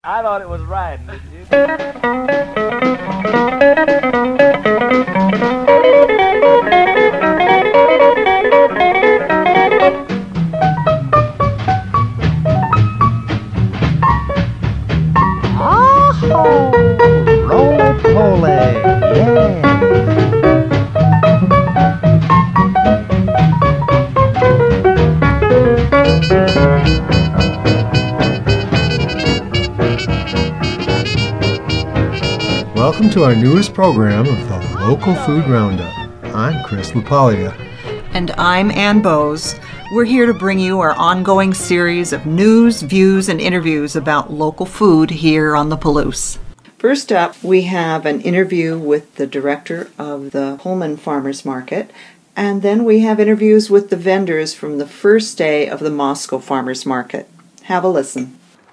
I thought it was riding, didn't you? Oh, roly-poly, yeah. Welcome to our newest program of the Local Food Roundup. I'm Chris LaPaglia. And I'm Ann Bowes. We're here to bring you our ongoing series of news, views, and interviews about local food here on the Palouse. First up, we have an interview with the director of the Pullman Farmers Market, and then we have interviews with the vendors from the first day of the Moscow Farmers Market. Have a listen.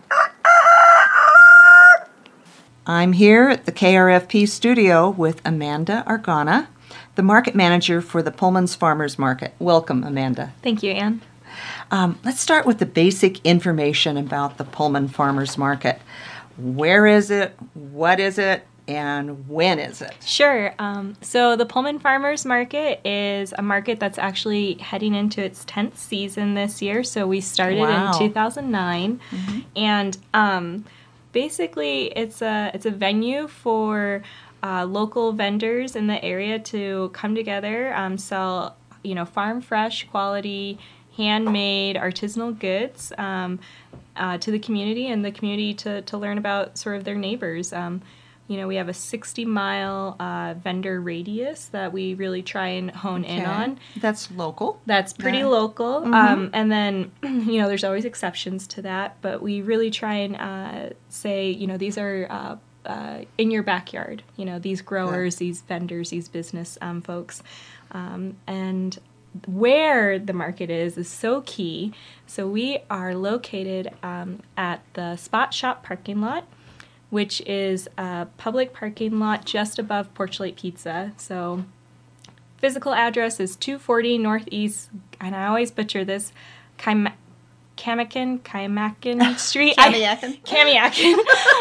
I'm here at the KRFP studio with Amanda Argana, the market manager for the Pullman's Farmers Market. Welcome, Amanda. Thank you, Ann. Let's start with the basic information about the Pullman Farmers Market. Where is it? What is it? And when is it? Sure. So the Pullman Farmers Market is a market that's actually heading into its 10th season this year. So we started Wow. in 2009. And basically it's a venue for local vendors in the area to come together, sell farm fresh, quality, handmade, artisanal goods to the community, and the community to learn about sort of their neighbors. We have a 60-mile vendor radius that we really try and hone in on. That's local. That's pretty local. And then, there's always exceptions to that, but we really try and say, these are in your backyard, these growers, these vendors, these business folks. And where the market is so key. So we are located at the Spot Shop parking lot, which is a public parking lot just above Porch Light Pizza. So physical address is 240 Northeast, and I always butcher this, Kamiakin Street. Kamiakin.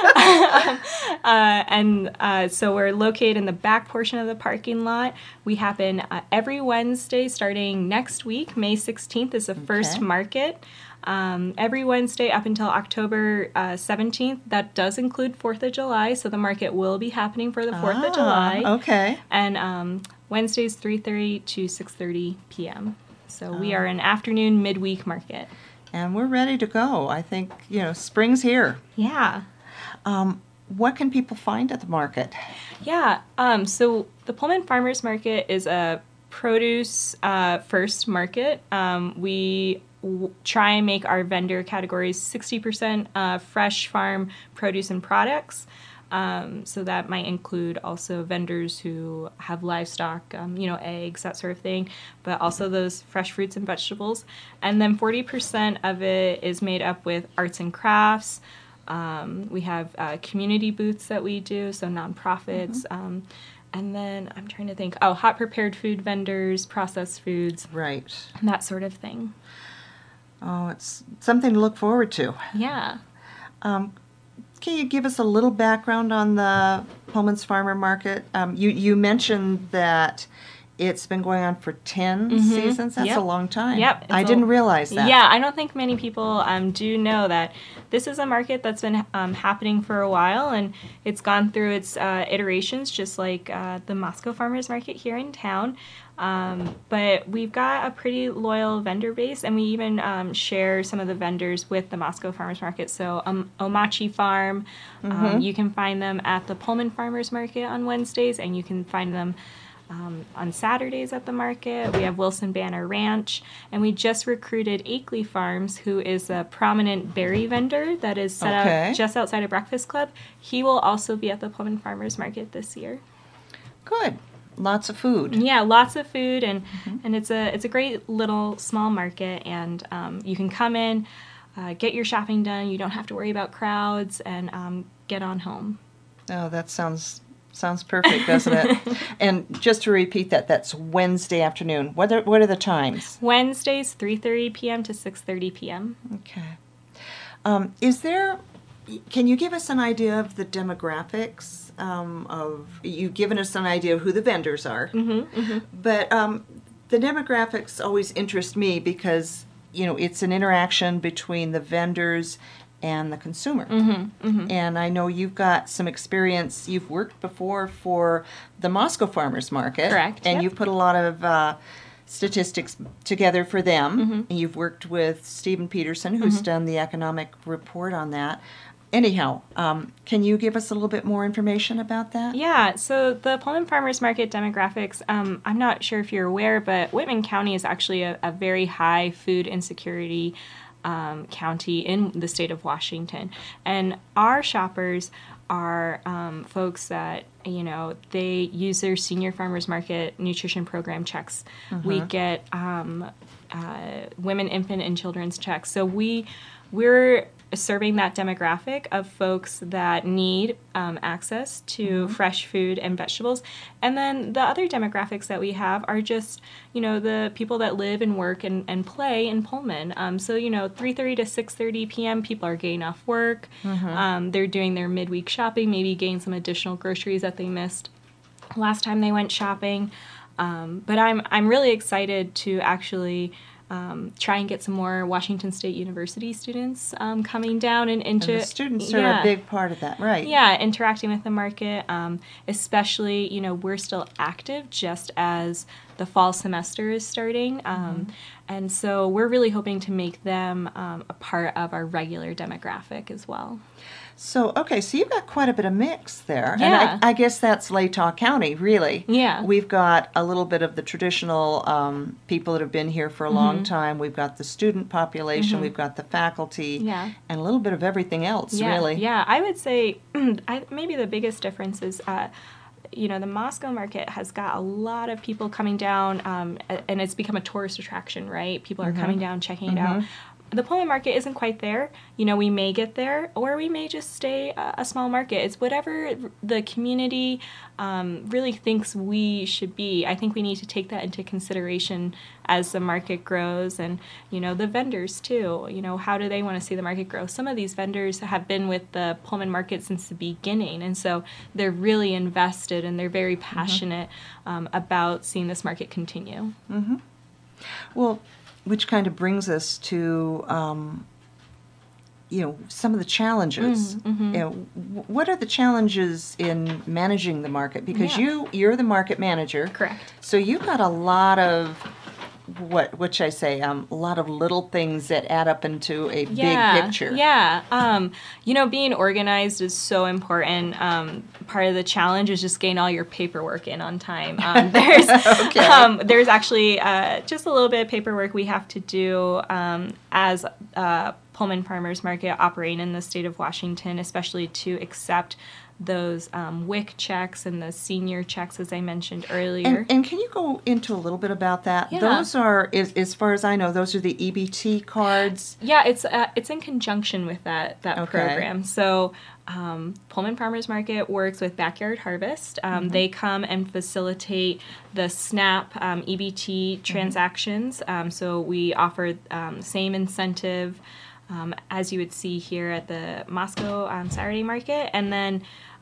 So we're located in the back portion of the parking lot. We happen every Wednesday starting next week. May 16th is the first market. Every Wednesday up until October 17th. That does include 4th of July, so the market will be happening for the 4th of July. Okay. And Wednesdays 3:30 to 6:30 p.m. So we are an afternoon midweek market. And we're ready to go. I think, spring's here. Yeah. What can people find at the market? Yeah. So the Pullman Farmers Market is a produce first market. We try and make our vendor categories 60% fresh farm produce and products. So that might include also vendors who have livestock, eggs, that sort of thing, but also those fresh fruits and vegetables. And then 40% of it is made up with arts and crafts. We have community booths that we do, so nonprofits. And then I'm trying to think, hot prepared food vendors, processed foods. Right. And that sort of thing. Oh, it's something to look forward to. Yeah. Can you give us a little background on the Pullman's Farmer Market? You mentioned that it's been going on for 10 seasons. That's a long time. Yep. I didn't realize that. Yeah, I don't think many people do know that this is a market that's been happening for a while, and it's gone through its iterations, just like the Moscow Farmers Market here in town. But we've got a pretty loyal vendor base, and we even share some of the vendors with the Moscow Farmers Market. So Omachi Farm, you can find them at the Pullman Farmers Market on Wednesdays, and you can find them on Saturdays at the market. We have Wilson Banner Ranch, and we just recruited Akeley Farms, who is a prominent berry vendor that is set up just outside of Breakfast Club. He will also be at the Pullman Farmers Market this year. Good. Lots of food. Yeah, lots of food, and it's a great little small market, and you can come in, get your shopping done. You don't have to worry about crowds, and get on home. Oh, that sounds perfect, doesn't it? And just to repeat that's Wednesday afternoon. What are the times? Wednesdays, 3:30 p.m. to 6:30 p.m. Okay. Is there can you give us an idea of the demographics you've given us an idea of who the vendors are, but the demographics always interest me because, it's an interaction between the vendors and the consumer. And I know you've got some experience. You've worked before for the Moscow Farmers Market. Correct, And yep. you've put a lot of statistics together for them. And you've worked with Stephen Peterson, who's done the economic report on that. Anyhow, can you give us a little bit more information about that? Yeah, so the Pullman Farmers Market demographics, I'm not sure if you're aware, but Whitman County is actually a very high food insecurity county in the state of Washington. And our shoppers are folks that, they use their senior farmers market nutrition program checks. We get women, infant, and children's checks. So we're serving that demographic of folks that need access to fresh food and vegetables. And then the other demographics that we have are just, the people that live and work and play in Pullman. So, 3:30 to 6:30 p.m., people are getting off work. They're doing their midweek shopping, maybe getting some additional groceries that they missed last time they went shopping. But I'm really excited to actually try and get some more Washington State University students coming down and The students are a big part of that, right? Yeah, interacting with the market, especially, we're still active just as the fall semester is starting. And so we're really hoping to make them a part of our regular demographic as well. So you've got quite a bit of mix there. Yeah. And I guess that's Latah County, really. Yeah. We've got a little bit of the traditional people that have been here for a long time. We've got the student population. We've got the faculty. Yeah. And a little bit of everything else, really. Yeah, I would say maybe the biggest difference is the Moscow market has got a lot of people coming down, and it's become a tourist attraction, right? People are coming down, checking it out. The Pullman market isn't quite there. We may get there, or we may just stay a small market. It's whatever the community really thinks we should be. I think we need to take that into consideration as the market grows, and the vendors too. How do they want to see the market grow? Some of these vendors have been with the Pullman market since the beginning, and so they're really invested and they're very passionate about seeing this market continue. Well, which kind of brings us to, some of the challenges. What are the challenges in managing the market? Because you're the market manager. Correct. So you've got a lot of, what should I say, a lot of little things that add up into a big picture. Yeah. Being organized is so important. Part of the challenge is just getting all your paperwork in on time. There's actually just a little bit of paperwork we have to do as Pullman Farmers Market operating in the state of Washington, especially to accept those WIC checks and the senior checks, as I mentioned earlier. And can you go into a little bit about that? Yeah. Those are, as far as I know, those are the EBT cards. Yeah, it's in conjunction with that program. So Pullman Farmers Market works with Backyard Harvest. They come and facilitate the SNAP EBT transactions. So we offer same incentive as you would see here at the Moscow Saturday market. And then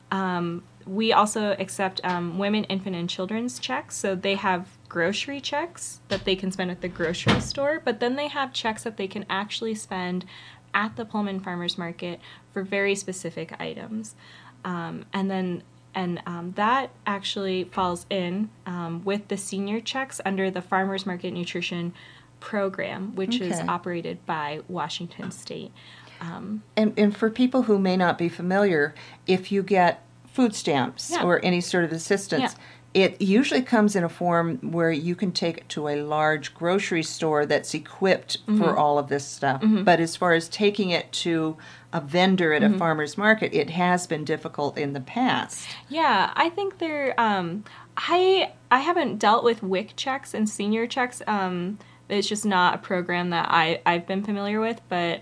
we also accept women, infant, and children's checks. So they have grocery checks that they can spend at the grocery store, but then they have checks that they can actually spend at the Pullman Farmers Market for very specific items. And that actually falls in with the senior checks under the Farmers Market Nutrition Program, which is operated by Washington State. And for people who may not be familiar, if you get food stamps or any sort of assistance, it usually comes in a form where you can take it to a large grocery store that's equipped for all of this stuff. But as far as taking it to a vendor at a farmer's market, it has been difficult in the past. Yeah, I think there. I haven't dealt with WIC checks and senior checks. It's just not a program that I've been familiar with, but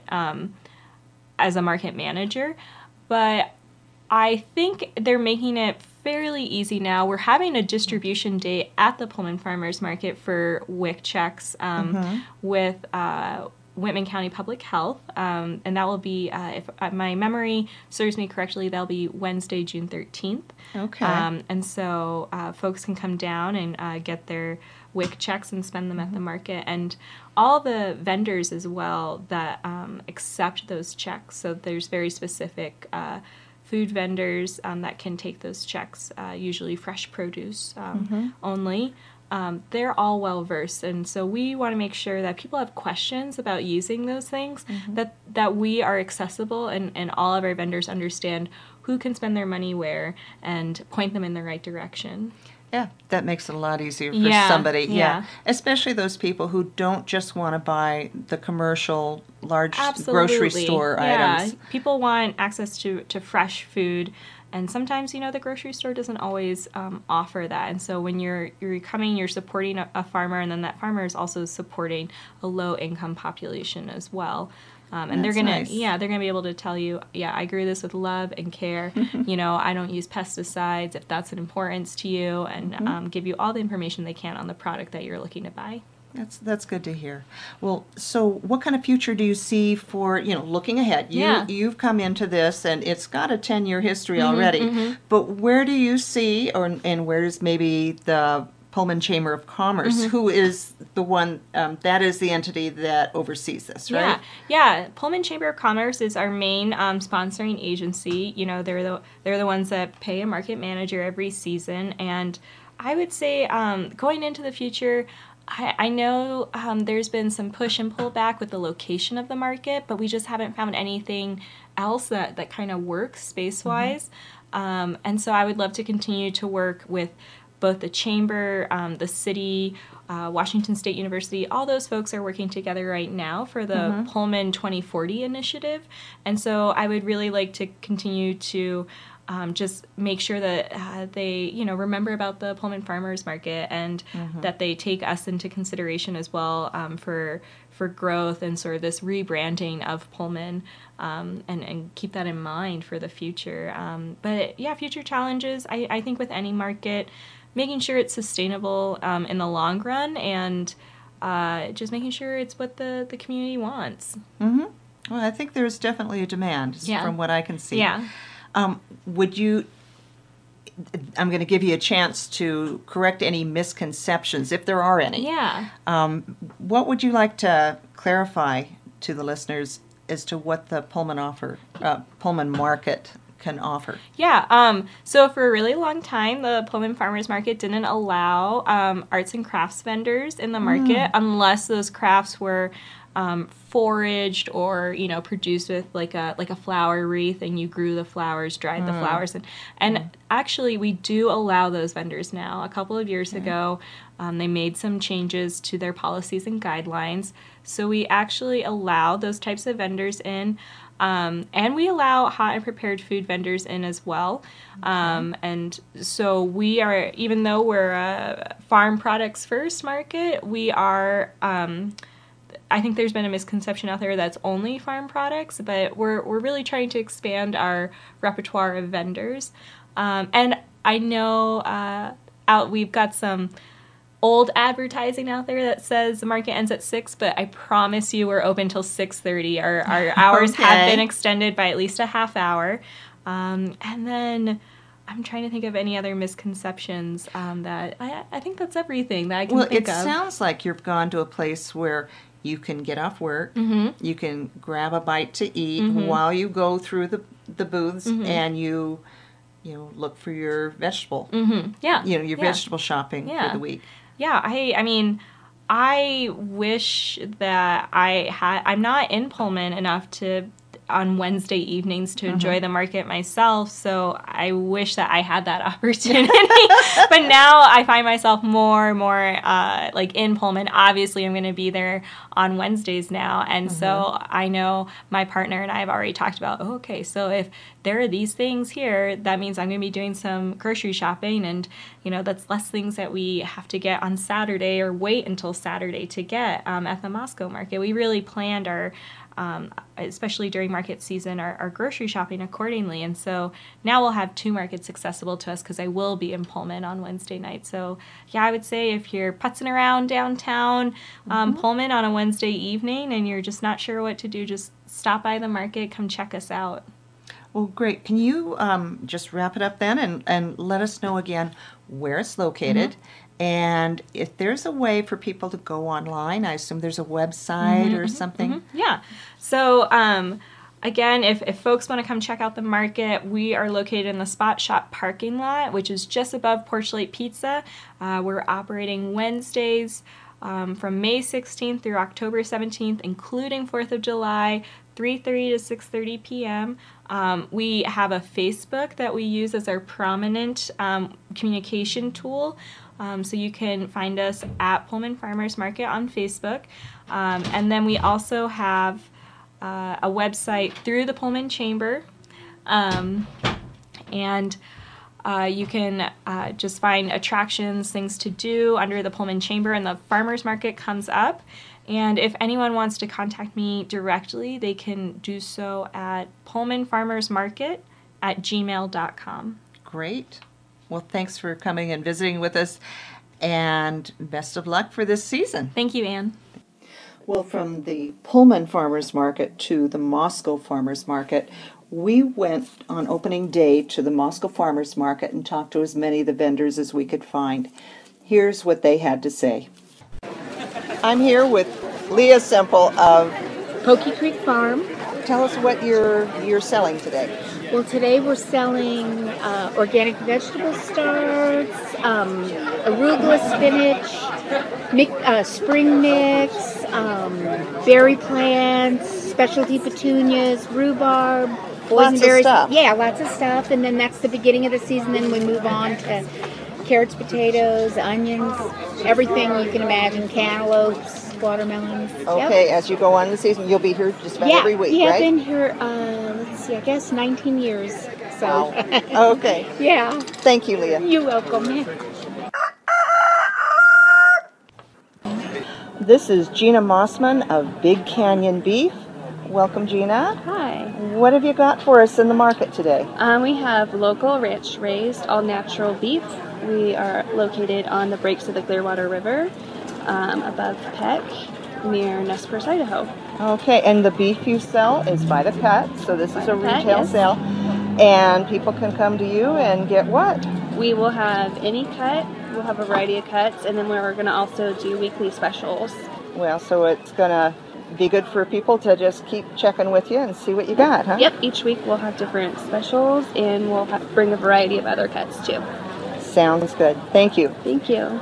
as a market manager. But I think they're making it fairly easy now. We're having a distribution day at the Pullman Farmers Market for WIC checks with Whitman County Public Health, and that will be, if my memory serves me correctly, that'll be Wednesday, June 13th. Okay. And so folks can come down and get their WIC checks and spend them at the market, and all the vendors as well that accept those checks. So there's very specific food vendors that can take those checks, usually fresh produce only. They're all well versed, and so we want to make sure that people have questions about using those things, that we are accessible, and all of our vendors understand who can spend their money where and point them in the right direction. Yeah, that makes it a lot easier for Yeah, somebody. yeah. Especially those people who don't just want to buy the commercial large Absolutely. grocery store items. People want access to fresh food, and sometimes, the grocery store doesn't always offer that. And so when you're coming, you're supporting a farmer, and then that farmer is also supporting a low-income population as well. And they're That's gonna, nice. they're gonna be able to tell you, I grew this with love and care. I don't use pesticides if that's an importance to you, and give you all the information they can on the product that you're looking to buy. That's good to hear. Well, so what kind of future do you see for, looking ahead? You've come into this, and it's got a 10-year history already. But where do you see, and where's maybe the Pullman Chamber of Commerce, who is the one, that is the entity that oversees this, right? Yeah. Pullman Chamber of Commerce is our main sponsoring agency. They're the ones that pay a market manager every season, and I would say going into the future, I know there's been some push and pull back with the location of the market, but we just haven't found anything else that kind of works space-wise. And so I would love to continue to work with both the chamber, the city, Washington State University. All those folks are working together right now for the Pullman 2040 initiative. And so I would really like to continue to just make sure that they, remember about the Pullman Farmers Market, and that they take us into consideration as well for growth and sort of this rebranding of Pullman, and keep that in mind for the future. But yeah, future challenges, I think with any market, making sure it's sustainable in the long run, and just making sure it's what the community wants. Well, I think there's definitely a demand from what I can see. Yeah. Would you, I'm going to give you a chance to correct any misconceptions, if there are any. Yeah. What would you like to clarify to the listeners as to what the Pullman Market can offer? Yeah. So for a really long time, the Pullman Farmers Market didn't allow arts and crafts vendors in the market unless those crafts were foraged or produced with like a flower wreath, and you grew the flowers, dried the flowers, and actually we do allow those vendors now. A couple of years ago, they made some changes to their policies and guidelines, so we actually allow those types of vendors in. And we allow hot and prepared food vendors in as well. And so we are, even though we're a farm products first market, we are, I think there's been a misconception out there that's only farm products, but we're really trying to expand our repertoire of vendors. And I know we've got some old advertising out there that says the market ends at 6, but I promise you we're open till 6:30. Our hours have been extended by at least a half hour. And then I'm trying to think of any other misconceptions that I think that's everything that I can think of. Well, it sounds like you've gone to a place where you can get off work, you can grab a bite to eat while you go through the booths, and you look for your vegetable. Yeah. Your vegetable shopping for the week. Yeah, I mean, I wish that I'm not in Pullman enough on Wednesday evenings to enjoy the market myself, so I wish that I had that opportunity. But now I find myself more and more like in Pullman. Obviously, I'm going to be there on Wednesdays now, and so I know my partner and I have already talked about, okay, so if there are these things here, that means I'm going to be doing some grocery shopping, and that's less things that we have to get on Saturday or wait until Saturday to get at the Moscow market. We really planned our especially during market season, are grocery shopping accordingly. And so now we'll have 2 markets accessible to us because I will be in Pullman on Wednesday night. So yeah, I would say if you're putzing around downtown Pullman on a Wednesday evening and you're just not sure what to do, just stop by the market, come check us out. Well, great. Can you just wrap it up then and let us know again where it's located? And if there's a way for people to go online, I assume there's a website or something. Yeah. So again, if folks want to come check out the market, we are located in the Spot Shop parking lot, which is just above Porchlight Pizza. We're operating Wednesdays from May 16th through October 17th, including 4th of July, 3:30 to 6:30 p.m. We have a Facebook that we use as our prominent communication tool. So you can find us at Pullman Farmers Market on Facebook. And then we also have a website through the Pullman Chamber. And you can just find attractions, things to do under the Pullman Chamber, and the Farmers Market comes up. And if anyone wants to contact me directly, they can do so at pullmanfarmersmarket@gmail.com. Great. Well, thanks for coming and visiting with us, and best of luck for this season. Thank you, Anne. Well, from the Pullman Farmers Market to the Moscow Farmers Market, we went on opening day to the Moscow Farmers Market and talked to as many of the vendors as we could find. Here's what they had to say. I'm here with Leah Semple of Pokey Creek Farm. Tell us what you're selling today. Well, today we're selling organic vegetable starts, arugula spinach, spring mix, berry plants, specialty petunias, rhubarb. Lots of stuff. Yeah, lots of stuff. And then that's the beginning of the season. Then we move on to carrots, potatoes, onions, everything you can imagine, cantaloupes, watermelons. Okay, as you go on in the season, you'll be here just about every week, right? I've been here, let's see, I guess 19 years. So. Wow. Okay. Yeah. Thank you, Leah. You're welcome. This is Gina Mossman of Big Canyon Beef. Welcome, Gina. Hi. What have you got for us in the market today? We have local ranch-raised, all-natural beef. We are located on the breaks of the Clearwater River, above Peck, near Nez Perce, Idaho. Okay, and the beef you sell is by the cut, so this is a retail yes. sale. And people can come to you and get what? We will have any cut. We'll have a variety of cuts, and then we're going to also do weekly specials. Well, so it's going to be good for people to just keep checking with you and see what you got, huh? Yep, each week we'll have different specials, and we'll bring a variety of other cuts too. Sounds good. Thank you. Thank you.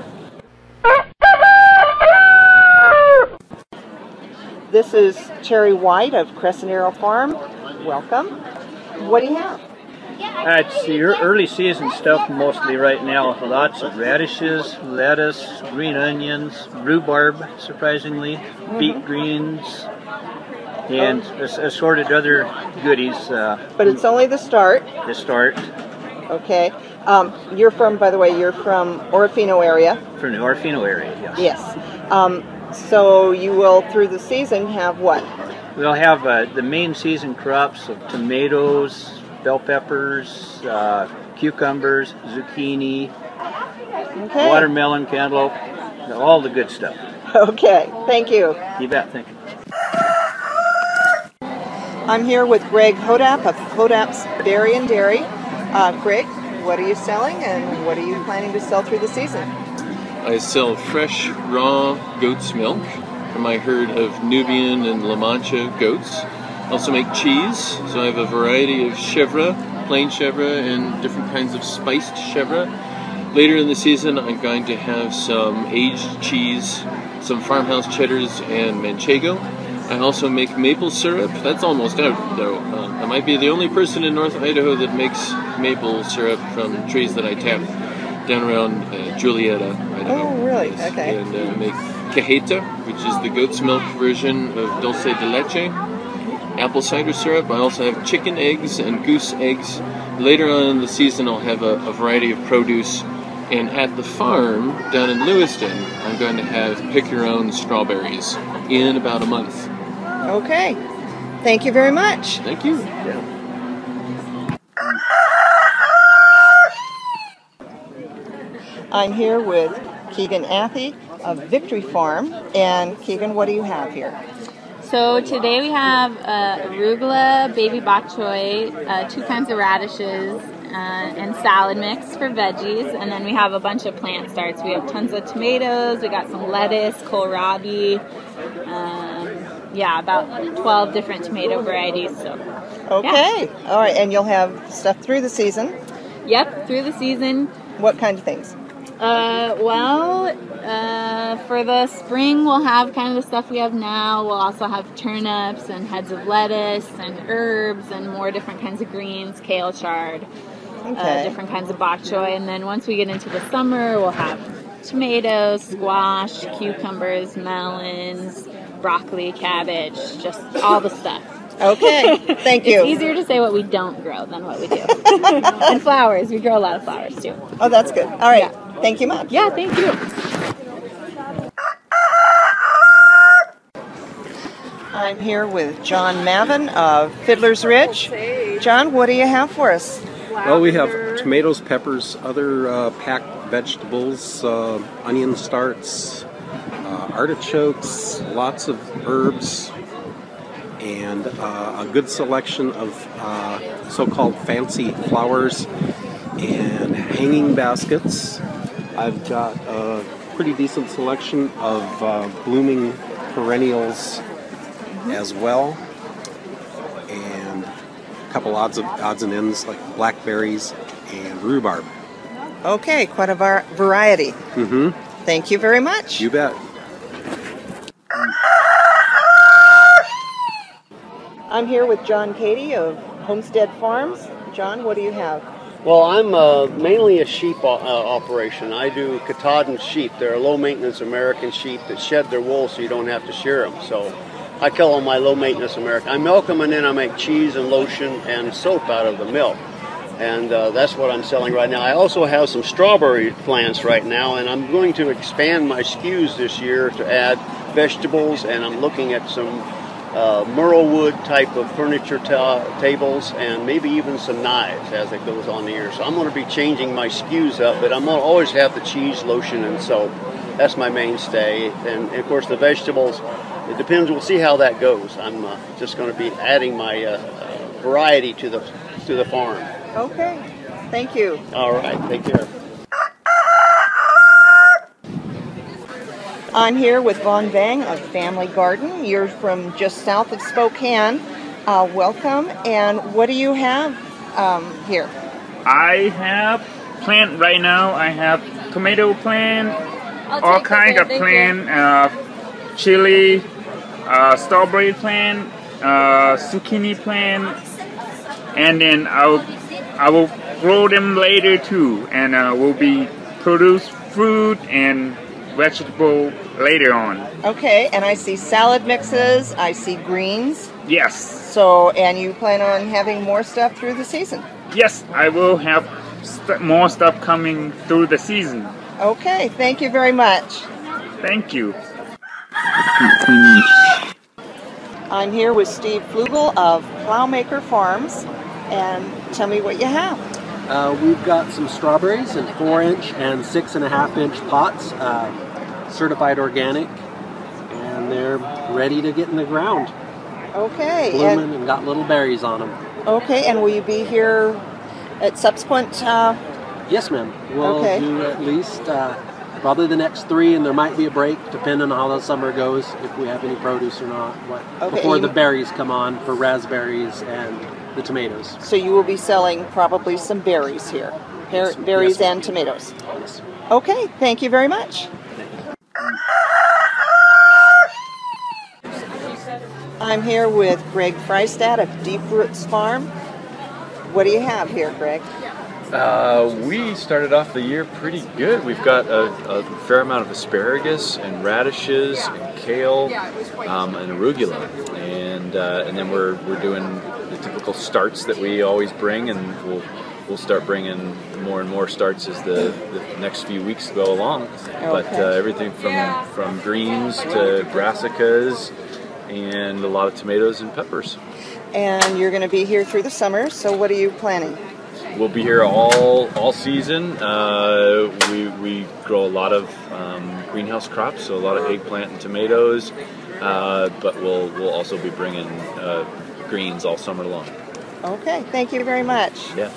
This is Terry White of Crescent Arrow Farm. Welcome. What do you have? It's your early season stuff mostly right now. Lots of radishes, lettuce, green onions, rhubarb, surprisingly, beet greens, and assorted other goodies. But it's only the start. To start. Okay. You're from, by the way, you're from Orofino area. From the Orofino area, yes. Yes. So you will, through the season, have what? We'll have the main season crops of tomatoes, bell peppers, cucumbers, zucchini, watermelon, cantaloupe, all the good stuff. Okay, thank you. You bet, thank you. I'm here with Greg Hodap of Hodap's Berry and Dairy. Greg, what are you selling and what are you planning to sell through the season? I sell fresh, raw goat's milk from my herd of Nubian and La Mancha goats. I also make cheese, so I have a variety of chèvre, plain chèvre, and different kinds of spiced chèvre. Later in the season, I'm going to have some aged cheese, some farmhouse cheddars, and manchego. I also make maple syrup. That's almost out, though. I might be the only person in North Idaho that makes maple syrup from trees that I tap down around Julietta, Idaho. Oh, really? Yes. Okay. And I make cajeta, which is the goat's milk version of dulce de leche. Apple cider syrup. I also have chicken eggs and goose eggs. Later on in the season, I'll have a variety of produce. And at the farm down in Lewiston, I'm going to have pick your own strawberries in about a month. Okay, Thank you very much. Thank you. I'm here with Keegan Athey of Victory Farm. And Keegan, what do you have here? So today we have arugula, baby bok choy, 2 kinds of radishes, and salad mix for veggies. And then we have a bunch of plant starts. We have tons of tomatoes. We got some lettuce, kohlrabi. About 12 different tomato varieties. So. Okay. Yeah. All right. And you'll have stuff through the season? Yep, through the season. What kind of things? For the spring, we'll have kind of the stuff we have now. We'll also have turnips and heads of lettuce and herbs and more different kinds of greens, kale, chard, different kinds of bok choy. And then once we get into the summer, we'll have tomatoes, squash, cucumbers, melons, broccoli, cabbage, just all the stuff. Okay, thank you. It's easier to say what we don't grow than what we do. And flowers. We grow a lot of flowers, too. Oh, that's good. All right. Yeah. Thank you much. Yeah, thank you. I'm here with John Mavin of Fiddler's Ridge. John, what do you have for us? Well, we have tomatoes, peppers, other packed vegetables, onion starts, artichokes, lots of herbs, and a good selection of so-called fancy flowers and hanging baskets. I've got a pretty decent selection of blooming perennials as well, and a couple odds and ends like blackberries and rhubarb. Okay, quite a variety. Mm-hmm. Thank you very much. You bet. I'm here with John Cady of Homestead Farms. John, what do you have? Well, I'm mainly a sheep operation. I do Katahdin sheep. They're low-maintenance American sheep that shed their wool so you don't have to shear them. So I call them my low-maintenance American. I milk them and then I make cheese and lotion and soap out of the milk. And that's what I'm selling right now. I also have some strawberry plants right now, and I'm going to expand my SKUs this year to add vegetables, and I'm looking at some Merlewood type of furniture tables and maybe even some knives as it goes on the year. So I'm going to be changing my SKUs up, but I'm going to always have the cheese, lotion, and soap. That's my mainstay. And of course the vegetables, it depends. We'll see how that goes. I'm just going to be adding my variety to the farm. Okay. Thank you. All right. Take care. I'm here with Vaughn Vang of Family Garden. You're from just south of Spokane. Welcome. And what do you have here? I have plant right now. I have tomato plant, all kinds of plant, chili, strawberry plant, zucchini plant, and then I will grow them later too, and will be produce fruit and vegetable later on. Okay, and I see salad mixes, I see greens. Yes. So, and you plan on having more stuff through the season? Yes, I will have more stuff coming through the season. Okay, thank you very much. Thank you. I'm here with Steve Flugel of Plowmaker Farms, and tell me what you have. We've got some strawberries in 4-inch and 6.5-inch pots, certified organic, and they're ready to get in the ground. Okay. Blooming and got little berries on them. Okay, and will you be here at subsequent? Yes, ma'am. We'll do at least probably the next 3, and there might be a break depending on how the summer goes, if we have any produce or not. Before the berries come on for raspberries and the tomatoes. So you will be selling probably some berries here. Berries and tomatoes. Yes. Okay, thank you very much. I'm here with Greg Freistad of Deep Roots Farm. What do you have here, Greg? We started off the year pretty good. We've got a fair amount of asparagus and radishes and kale and arugula, and then we're doing the typical starts that we always bring, and we'll start bringing more and more starts as the next few weeks go along. Okay. But everything from greens to brassicas, and a lot of tomatoes and peppers. And you're going to be here through the summer, so what are you planning? We'll be here all season. We grow a lot of greenhouse crops, so a lot of eggplant and tomatoes, but we'll also be bringing greens all summer long. Okay, thank you very much. Yeah.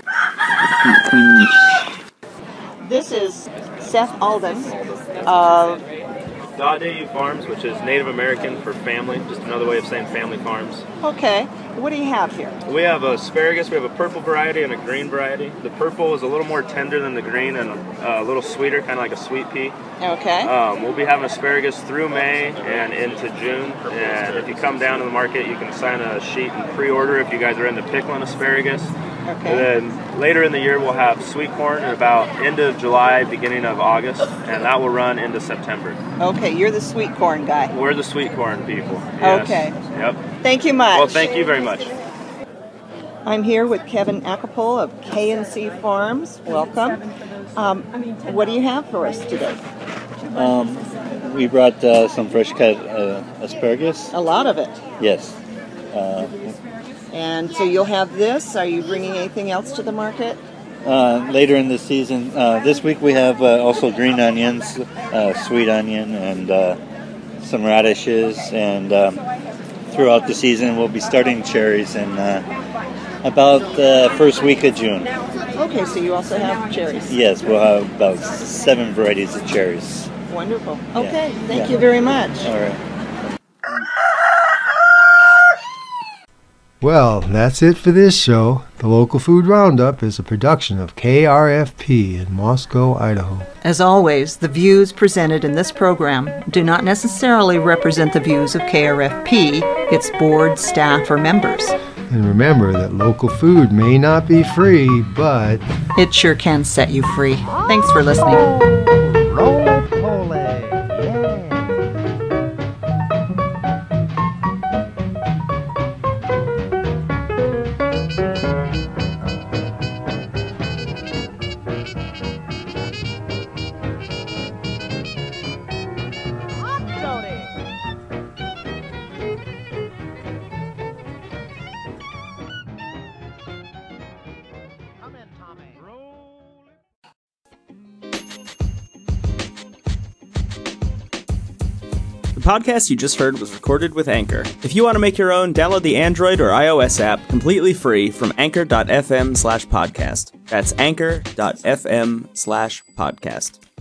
This is Seth Alden of Dade Farms, which is Native American for family, just another way of saying family farms. Okay, what do you have here? We have asparagus, we have a purple variety and a green variety. The purple is a little more tender than the green and a little sweeter, kind of like a sweet pea. Okay. We'll be having asparagus through May and into June, and if you come down to the market, you can sign a sheet and pre-order if you guys are into pickling asparagus. Okay. And then later in the year, we'll have sweet corn at about end of July, beginning of August, and that will run into September. Okay, you're the sweet corn guy. We're the sweet corn people. Yes. Okay. Yep. Thank you much. Well, thank you very much. I'm here with Kevin Acapole of K&C Farms. Welcome. What do you have for us today? We brought some fresh cut asparagus. A lot of it. Yes. And so you'll have this. Are you bringing anything else to the market? Later in the season. This week we have also green onions, sweet onion, and some radishes. And throughout the season we'll be starting cherries in about the first week of June. Okay, so you also have cherries. Yes, we'll have about 7 varieties of cherries. Wonderful. Okay, thank you very much. All right. Well, that's it for this show. The Local Food Roundup is a production of KRFP in Moscow, Idaho. As always, the views presented in this program do not necessarily represent the views of KRFP, its board, staff, or members. And remember that local food may not be free, but it sure can set you free. Thanks for listening. The podcast you just heard was recorded with Anchor. If you want to make your own, download the Android or iOS app completely free from anchor.fm/podcast. That's anchor.fm/podcast.